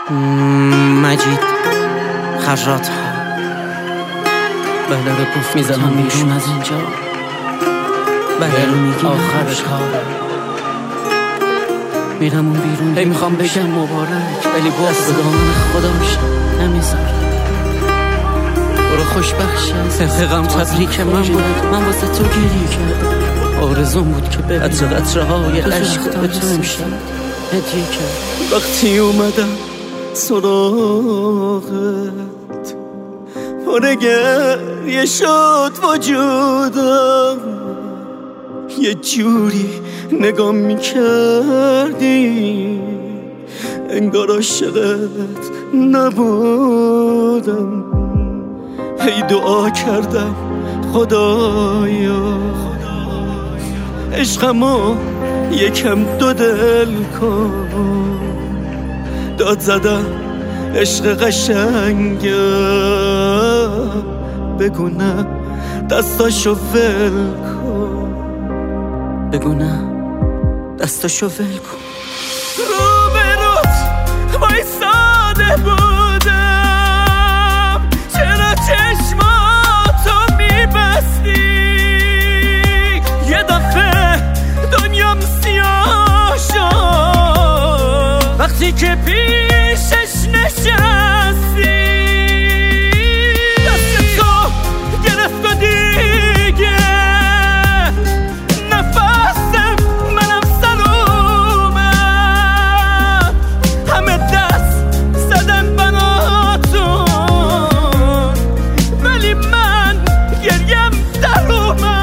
مجید خرات ها بله رو گفت میزنم بیرون از اینجا. بله رو میگیم آخر کار میرم اون بیرون. هی میخوام بگم مبارک ولی باز به دامن خداش نمیذاره. برو خوشبخشم سفقم تبریک من بود. من واسه تو گریه کردم. آرزون بود که ببینم قطره های عشق به تو میشم هدیه کرد. وقتی اومدم سراغت پر گریه شد وجودم. یه جوری نگاه میکردی انگار عاشقت نبودم. هی دعا کردم خدایا عشقمو یکم دو دل کن. داد زدم عشق قشنگه بگو نه دستاشو ول کن. بگو نه دستاشو ول کن. رو به روت وایساده بودم چرا چشماتو میبستی. یه دفعه دنیام سیاه شد وقتی که پیشش نشستی. دست تو گرفت و دیگه نفسم منم سلومم. همه دست زدن بناتون ولی من گریم در اومد.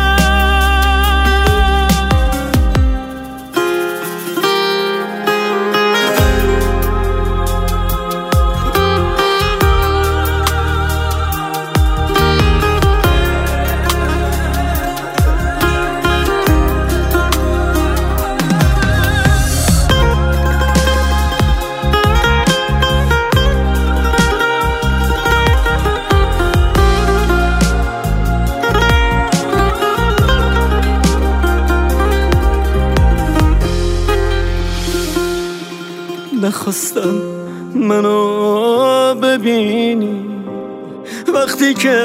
نخواستم منو ببینی وقتی که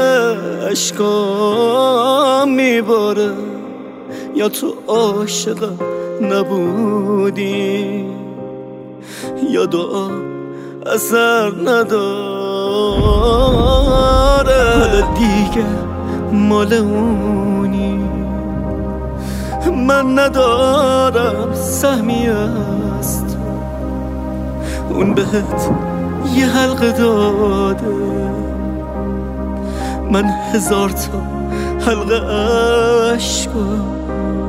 اشکام میباره. یا تو عاشقم نبودی یا دعا اثر نداره. حالا دیگه مال اونی من ندارم سهمی است. اون بهت یه حلقه داده من 1000 تا حلقه عشقم